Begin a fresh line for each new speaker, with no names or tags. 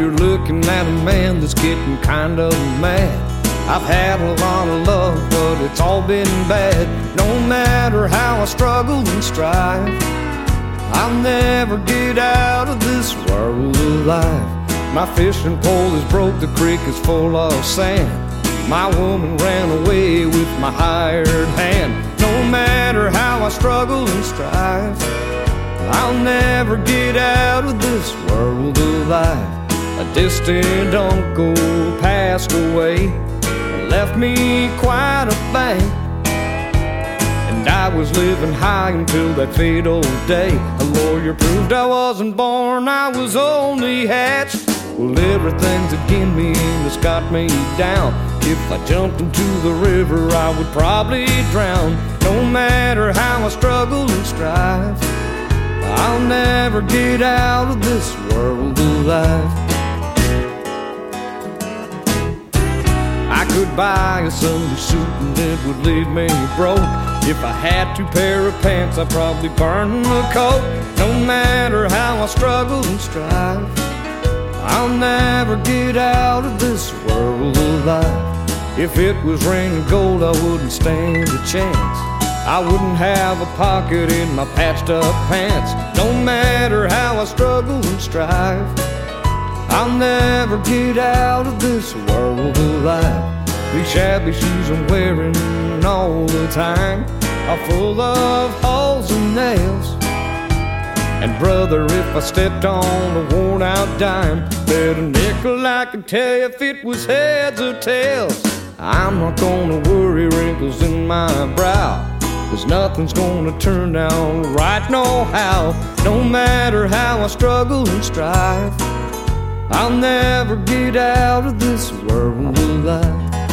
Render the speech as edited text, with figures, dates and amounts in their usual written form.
you're looking at a man that's getting kind of mad. I've had a lot of love, but it's all been bad. No matter how I struggle and strive, I'll never get out of this world alive. My fishing pole is broke, the creek is full of sand. My woman ran away with my hired hand. No matter how I struggle and strive, I'll never get out of this world alive. A distant uncle passed away and left me quite a bank. And I was living high until that fatal day. A lawyer proved I wasn't born, I was only hatched. Well, everything's against me and it's got me down. If I jumped into the river, I would probably drown. No matter how I struggle and strive, I'll never get out of this world alive. I could buy a Sunday suit and it would leave me broke. If I had 2 pair of pants, I'd probably burn the coat. No matter how I struggle and strive, I'll never get out of this world alive. If it was raining gold, I wouldn't stand a chance. I wouldn't have a pocket in my patched up pants. No matter how I struggle and strive, I'll never get out of this world alive. These shabby shoes I'm wearing all the time are full of holes and nails. And brother, if I stepped on a worn out dime, bet a nickel I could tell you if it was heads or tails. I'm not gonna worry wrinkles in my brow, 'cause nothing's gonna turn out right no how. No matter how I struggle and strive, I'll never get out of this world alive.